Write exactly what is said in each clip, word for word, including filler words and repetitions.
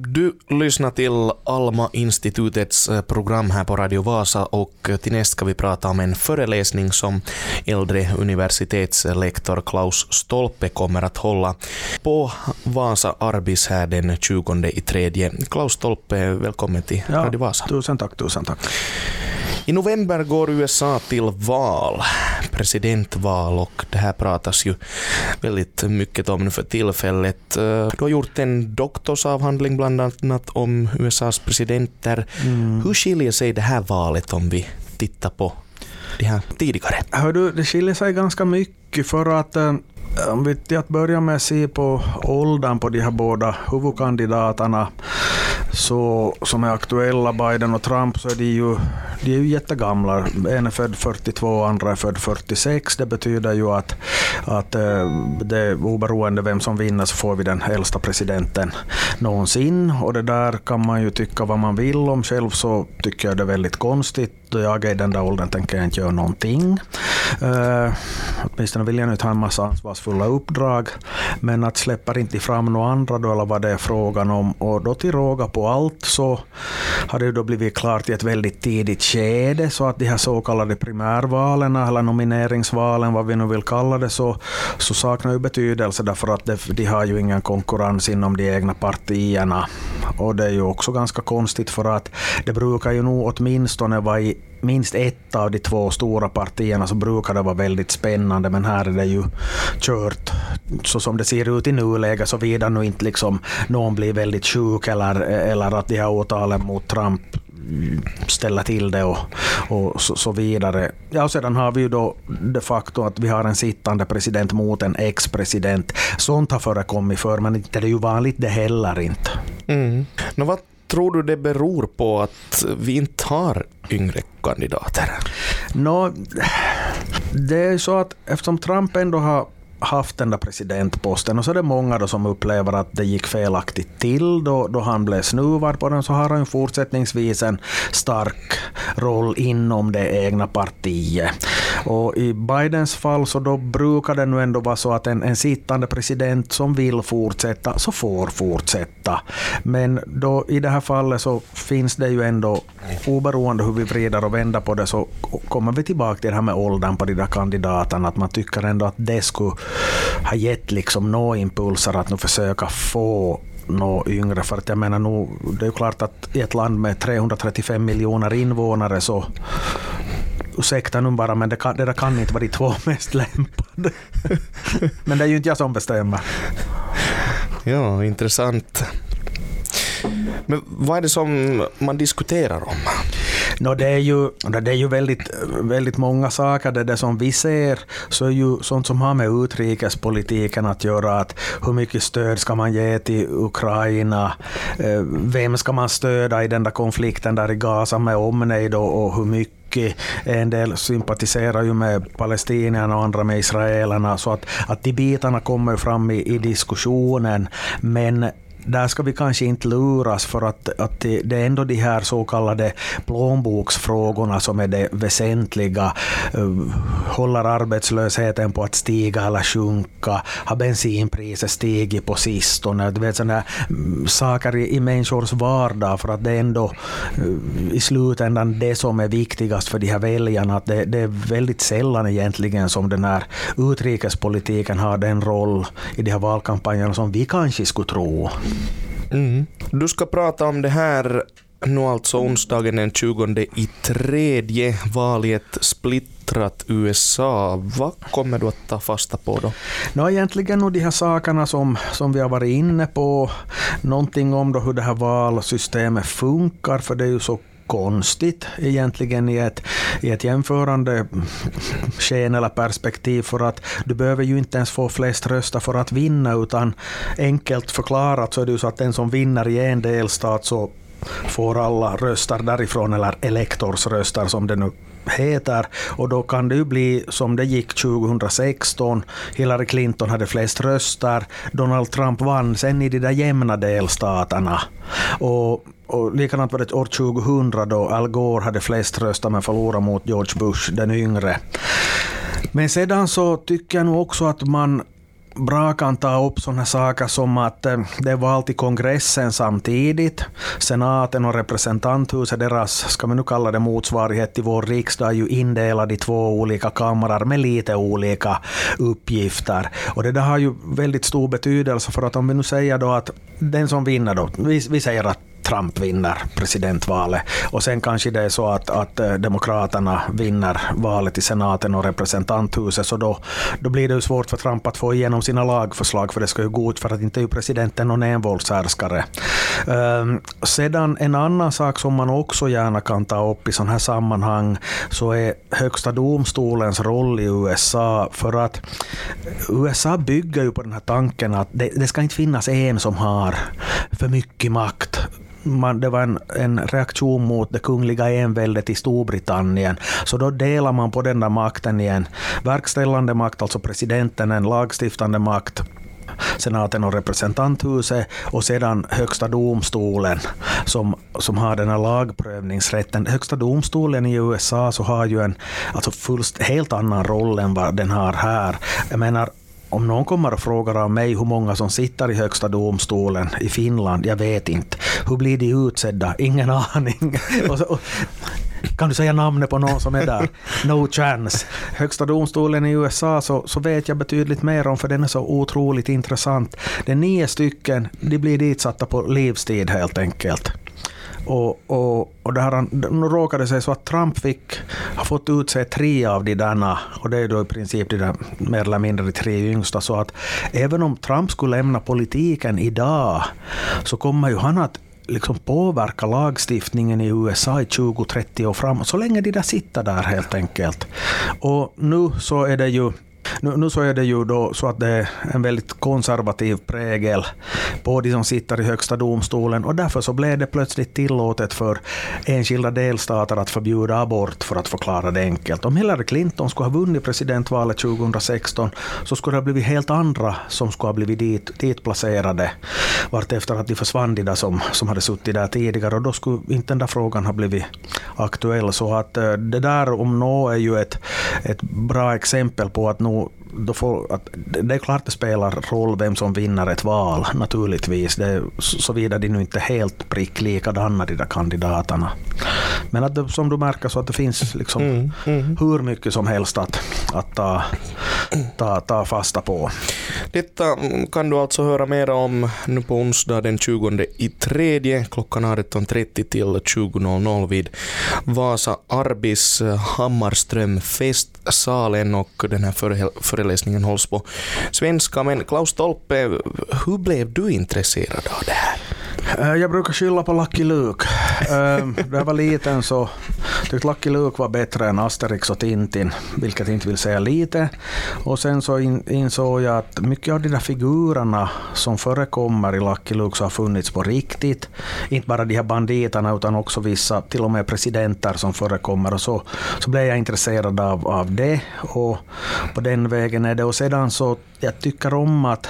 Du lyssnar till Alma-institutets program här på Radio Vasa och till nästa ska vi prata om en föreläsning som äldre universitetslektor Klaus Stolpe kommer att hålla på Vasa Arbis här den tjugonde i tredje. Klaus Stolpe, välkommen till ja, Radio Vasa. Tusen tack, tusen tack. I november går U S A till val, presidentval, och det här pratas ju väldigt mycket om nu för tillfället. Du har gjort en doktorsavhandling bland annat om U S A:s presidenter. Mm. Hur skiljer sig det här valet om vi tittar på det här tidigare? Hör du, det skiljer sig ganska mycket för att om vi till att börja med se på åldern på de här båda huvudkandidaterna så, som är aktuella, Biden och Trump, så är de ju, de är ju jättegamla. En är född fyrtiotvå, andra är född fyrtiosex. Det betyder ju att, att det oberoende vem som vinner så får vi den äldsta presidenten någonsin. Och det där kan man ju tycka vad man vill om. Själv så tycker jag det är väldigt konstigt. Jag är i den där åldern tänker jag inte göra någonting. Uh, åtminstone vill jag inte ha en massa ansvarsfulla uppdrag. Men att släppa inte fram några andra då, eller vad det är frågan om. Och då till råga på allt så har det då blivit klart i ett väldigt tidigt skede, så att de här så kallade primärvalen eller nomineringsvalen, vad vi nu vill kalla det, så, så saknar ju betydelse därför att de, de har ju ingen konkurrens inom de egna partierna. Och det är ju också ganska konstigt för att det brukar ju nog åtminstone vara i minst ett av de två stora partierna så brukar det vara väldigt spännande, men här är det ju kört så som det ser ut i nuläget, så vidare nu inte liksom någon blir väldigt sjuk eller, eller att de här åtalen mot Trump ställa till det och, och så, så vidare. Ja, och sedan har vi ju då de facto att vi har en sittande president mot en ex-president. Sånt har förekommit för, men inte det är ju vanligt det heller inte. Mm. Men vad tror du det beror på att vi inte har yngre kandidater? Nå, det är så att eftersom Trump ändå har haft den där presidentposten och så är det många då som upplever att det gick felaktigt till då, då han blev snuvad på den, så har han fortsättningsvis en stark roll inom det egna partiet. Och i Bidens fall så då brukar det nu ändå vara så att en, en sittande president som vill fortsätta så får fortsätta. Men då i det här fallet så finns det ju ändå, oberoende hur vi vrider och vänder på det, så kommer vi tillbaka till det här med åldern på de där kandidaterna, att man tycker ändå att det skulle ha gett liksom några impulser att nu försöka få några yngre, för att jag menar nu, det är ju klart att i ett land med trehundratrettiofem miljoner invånare så ursäkta nu bara, men det, kan, det där kan inte vara de två mest lämpade. Men det är ju inte jag som bestämmer. Ja, intressant. Men vad är det som man diskuterar om? No, det är ju, det är ju väldigt, väldigt många saker. Det, det som vi ser så är ju sånt som har med utrikespolitiken att göra. Att hur mycket stöd ska man ge till Ukraina? Vem ska man stödja i den där konflikten där i Gaza med omnejd, och, och hur mycket? En del sympatiserar ju med palestinierna och andra med israelerna. Så att, att de bitarna kommer fram i, i diskussionen. Men där ska vi kanske inte luras, för att, att det, det är ändå de här så kallade plånboksfrågorna som är det väsentliga. Uh, håller arbetslösheten på att stiga eller sjunka? Har bensinpriset stigit på sistone? Du vet, sådana uh, saker i, i människors vardag, för att det är ändå uh, i slutändan det som är viktigast för de här väljarna. Att det, det är väldigt sällan egentligen som den här utrikespolitiken har den roll i de här valkampanjerna som vi kanske skulle tro. Mm. Du ska prata om det här nu alltså onsdagen den tjugonde i tredje, valet splittrat U S A. Vad kommer du att ta fasta på då? Nå, egentligen nog de här sakerna som, som vi har varit inne på. Någonting om då hur det här valsystemet funkar, för det är ju så konstigt egentligen i ett, i ett jämförande sken eller perspektiv, för att du behöver ju inte ens få flest röster för att vinna, utan enkelt förklarat så är det ju så att den som vinner i en delstat så får alla röster därifrån, eller elektorsröster som det nu heter, och då kan det ju bli som det gick tjugohundrasexton. Hillary Clinton hade flest röster, Donald Trump vann sen i de där jämna delstaterna, och, och likadant var det år tjugohundra då Al Gore hade flest röster men förlorade mot George Bush den yngre. Men sedan så tycker jag nog också att man bra kan ta upp sådana saker som att det var alltid kongressen samtidigt. Senaten och representanthuset, deras, ska vi nu kalla det motsvarighet till vår riksdag, är ju indelad i två olika kamrar med lite olika uppgifter. Och det där har ju väldigt stor betydelse, för att om vi nu säger då att den som vinner då, vi, vi säger att Trump vinner presidentvalet och sen kanske det är så att, att demokraterna vinner valet i senaten och representanthuset, så då, då blir det ju svårt för Trump att få igenom sina lagförslag, för det ska ju gå ut för att inte är presidenten någon envåldshärskare. Um, sedan en annan sak som man också gärna kan ta upp i sån här sammanhang, så är högsta domstolens roll i U S A, för att U S A bygger ju på den här tanken att det, det ska inte finnas en som har för mycket makt. Man, det var en, en reaktion mot det kungliga enväldet i Storbritannien. Så då delar man på den där makten igen. Verkställande makt, alltså presidenten, en lagstiftande makt, senaten och representanthuset, och sedan högsta domstolen som, som har den här lagprövningsrätten. Högsta domstolen i U S A så har ju en alltså fullst, helt annan roll än vad den har här. Jag menar, om någon kommer och frågar av mig hur många som sitter i högsta domstolen i Finland, jag vet inte. Hur blir de utsedda? Ingen aning. och så, och, kan du säga namnet på någon som är där? No chance. Högsta domstolen i U S A så, så vet jag betydligt mer om, för den är så otroligt intressant. Det är nio stycken, de blir ditsatta på livstid helt enkelt. Och, och, och där, nu råkade det sig så att Trump fick ha fått utse tre av de där, och det är då i princip de där mer eller mindre de tre yngsta, så att även om Trump skulle lämna politiken idag så kommer ju han att liksom påverka lagstiftningen i U S A i tjugo trettio år framåt, så länge de där sitter där helt enkelt. Och nu så är det ju Nu, nu så är det ju då så att det är en väldigt konservativ prägel på de som sitter i högsta domstolen, och därför så blev det plötsligt tillåtet för enskilda delstater att förbjuda abort, för att förklara det enkelt. Om Hillary Clinton skulle ha vunnit presidentvalet tjugo sexton så skulle det ha blivit helt andra som skulle ha blivit dit, dit placerade vart efter att de försvann de där som, som hade suttit där tidigare, och då skulle inte den där frågan ha blivit aktuell. Så att det där om något är ju ett, ett bra exempel på att nu då får, att det är klart det spelar roll vem som vinner ett val, naturligtvis. Det är, såvida de nu inte är helt prick likadana, de där kandidaterna. Men att det, som du märker så att det finns liksom mm, mm. hur mycket som helst att, att ta, ta, ta fasta på. Detta kan du alltså höra mer om nu på onsdag den tjugonde i tredje klockan arton trettio till tjugo noll noll vid Vasa Arbis Hammarström festsalen, och den här föreläsningen hålls på svenska. Men Klaus Tolpe, hur blev du intresserad av det här? Jag brukar skylla på Lucky Luke. När jag var liten så tyckte Lucky Luke var bättre än Asterix och Tintin, vilket inte vill säga lite. Och sen så insåg jag att mycket av de där figurerna som förekommer i Lucky Luke så har funnits på riktigt. Inte bara de här banditerna utan också vissa, till och med presidenter som förekommer. Och så, så blev jag intresserad av, av det, och på den vägen är det. Och sedan så jag tycker om att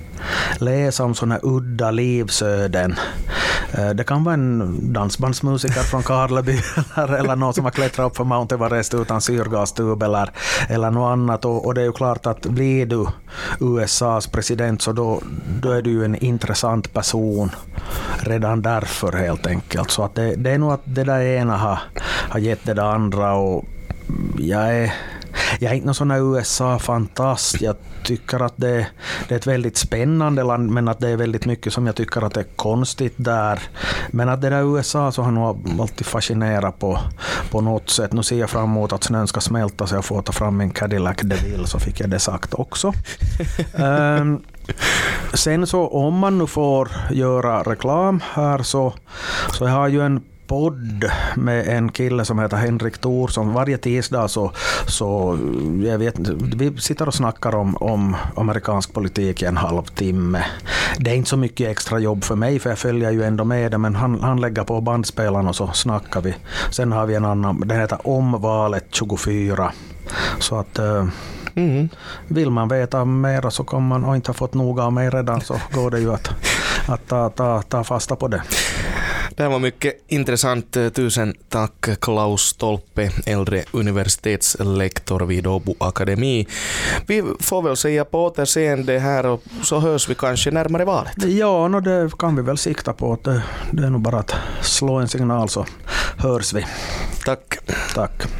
läsa om sådana udda livsöden. Det kan vara en dansbandsmusiker från Karleby eller, eller någon som har klättrat upp för Mount Everest utan syrgastub eller, eller något annat. Och, och det är ju klart att blir du U S A:s president så då, då är du ju en intressant person redan därför helt enkelt. Så att det, det är nog att det där ena har, har gett det där andra, och jag är Jag är inte någon sån här U S A-fantast. Jag tycker att det, det är ett väldigt spännande land, men att det är väldigt mycket som jag tycker att det är konstigt där. Men att det där U S A så har nog alltid fascinerat på, på något sätt. Nu ser jag fram emot att snön ska smälta så jag får ta fram en Cadillac DeVille, så fick jag det sagt också. um, sen så om man nu får göra reklam här så, så jag har ju en podd med en kille som heter Henrik Thorsson. Varje tisdag så, så jag vet, vi sitter och snackar om, om amerikansk politik i en halvtimme. Det är inte så mycket extra jobb för mig, för jag följer ju ändå med det, men han, han lägger på bandspelaren och så snackar vi. Sen har vi en annan, den heter Om valet tjugofyra. Så att mm. vill man veta mer så kommer man, och inte ha fått noga av mig redan, så går det ju att, att ta, ta, ta fasta på det. Det här var mycket intressant. Tusen tack Klaus Stolpe, äldre universitetslektor vid Åbo Akademi. Vi får väl säga på återseende här och så hörs vi kanske närmare valet. Ja, no, det kan vi väl sikta på. Det, det är nog bara att slå en signal så hörs vi. Tack. Tack.